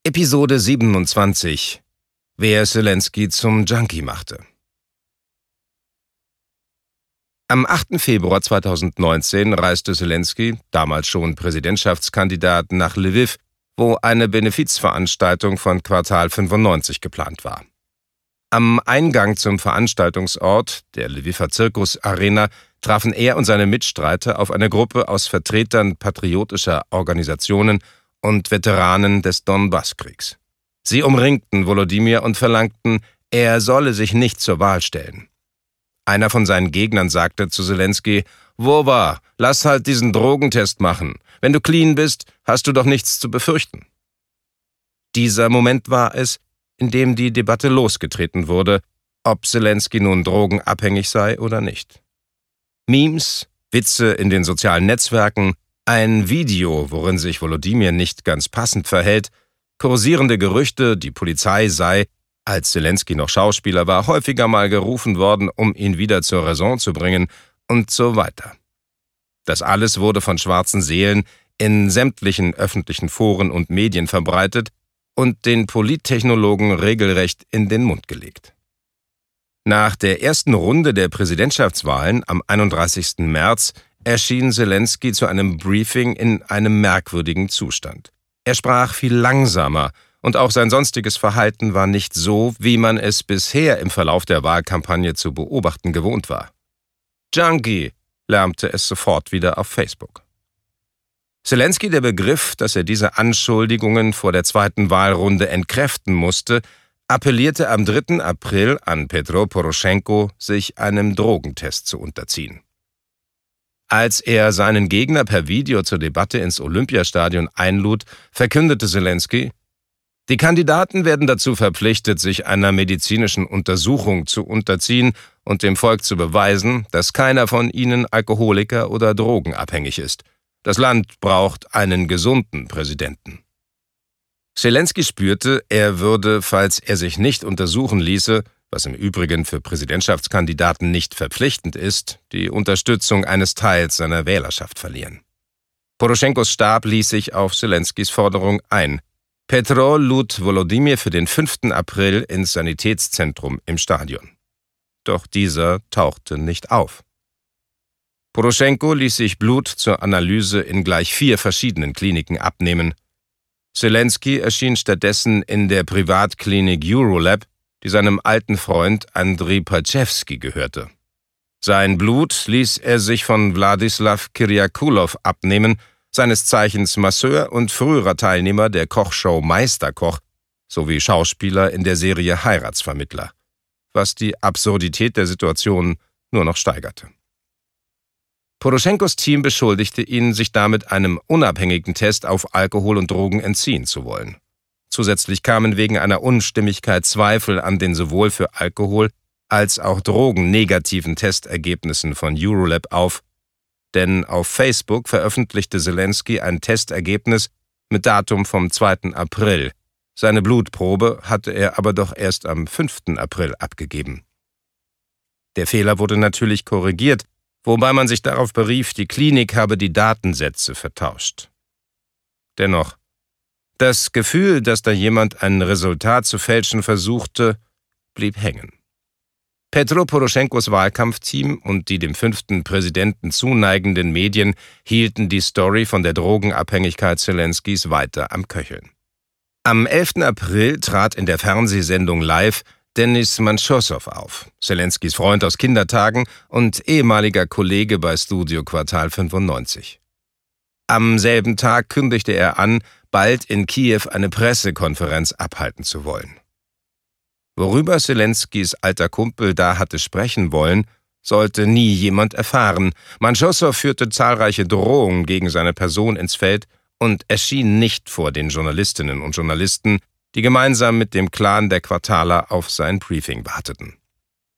Episode 27 – Wer Zelensky zum Junkie machte. Am 8. Februar 2019 reiste Zelensky, damals schon Präsidentschaftskandidat, nach Lwiw, wo eine Benefizveranstaltung von Quartal 95 geplant war. Am Eingang zum Veranstaltungsort, der Lwiwer Zirkus Arena, trafen er und seine Mitstreiter auf eine Gruppe aus Vertretern patriotischer Organisationen und Veteranen des Donbasskriegs. Sie umringten Volodymyr und verlangten, er solle sich nicht zur Wahl stellen. Einer von seinen Gegnern sagte zu Zelensky: „Wowa, lass halt diesen Drogentest machen. Wenn du clean bist, hast du doch nichts zu befürchten." Dieser Moment war es, in dem die Debatte losgetreten wurde, ob Zelensky nun drogenabhängig sei oder nicht. Memes, Witze in den sozialen Netzwerken, ein Video, worin sich Volodymyr nicht ganz passend verhält, kursierende Gerüchte, die Polizei sei, als Zelensky noch Schauspieler war, häufiger mal gerufen worden, um ihn wieder zur Raison zu bringen und so weiter. Das alles wurde von schwarzen Seelen in sämtlichen öffentlichen Foren und Medien verbreitet und den Polittechnologen regelrecht in den Mund gelegt. Nach der ersten Runde der Präsidentschaftswahlen am 31. März erschien Zelensky zu einem Briefing in einem merkwürdigen Zustand. Er sprach viel langsamer und auch sein sonstiges Verhalten war nicht so, wie man es bisher im Verlauf der Wahlkampagne zu beobachten gewohnt war. Junkie, lärmte es sofort wieder auf Facebook. Zelensky, der begriff, dass er diese Anschuldigungen vor der zweiten Wahlrunde entkräften musste, appellierte am 3. April an Petro Poroschenko, sich einem Drogentest zu unterziehen. Als er seinen Gegner per Video zur Debatte ins Olympiastadion einlud, verkündete Zelensky: „Die Kandidaten werden dazu verpflichtet, sich einer medizinischen Untersuchung zu unterziehen und dem Volk zu beweisen, dass keiner von ihnen Alkoholiker oder drogenabhängig ist. Das Land braucht einen gesunden Präsidenten." Zelensky spürte, er würde, falls er sich nicht untersuchen ließe, was im Übrigen für Präsidentschaftskandidaten nicht verpflichtend ist, die Unterstützung eines Teils seiner Wählerschaft verlieren. Poroschenkos Stab ließ sich auf Zelenskys Forderung ein. Petro lud Volodymyr für den 5. April ins Sanitätszentrum im Stadion. Doch dieser tauchte nicht auf. Poroschenko ließ sich Blut zur Analyse in gleich 4 verschiedenen Kliniken abnehmen. Zelensky erschien stattdessen in der Privatklinik Eurolab, die seinem alten Freund Andriy Palchevsky gehörte. Sein Blut ließ er sich von Wladislaw Kyriakulow abnehmen, seines Zeichens Masseur und früherer Teilnehmer der Kochshow Meisterkoch sowie Schauspieler in der Serie Heiratsvermittler, was die Absurdität der Situation nur noch steigerte. Poroschenkos Team beschuldigte ihn, sich damit einem unabhängigen Test auf Alkohol und Drogen entziehen zu wollen. Zusätzlich kamen wegen einer Unstimmigkeit Zweifel an den sowohl für Alkohol als auch Drogen negativen Testergebnissen von Eurolab auf, denn auf Facebook veröffentlichte Zelensky ein Testergebnis mit Datum vom 2. April. Seine Blutprobe hatte er aber doch erst am 5. April abgegeben. Der Fehler wurde natürlich korrigiert, wobei man sich darauf berief, die Klinik habe die Datensätze vertauscht. Dennoch, das Gefühl, dass da jemand ein Resultat zu fälschen versuchte, blieb hängen. Petro Poroschenkos Wahlkampfteam und die dem 5. Präsidenten zuneigenden Medien hielten die Story von der Drogenabhängigkeit Zelenskys weiter am Köcheln. Am 11. April trat in der Fernsehsendung Live Denis Manchossow auf, Zelenskys Freund aus Kindertagen und ehemaliger Kollege bei Studio Quartal 95. Am selben Tag kündigte er an, bald in Kiew eine Pressekonferenz abhalten zu wollen. Worüber Zelenskys alter Kumpel da hatte sprechen wollen, sollte nie jemand erfahren. Manchossow führte zahlreiche Drohungen gegen seine Person ins Feld und erschien nicht vor den Journalistinnen und Journalisten, die gemeinsam mit dem Clan der Quartaler auf sein Briefing warteten.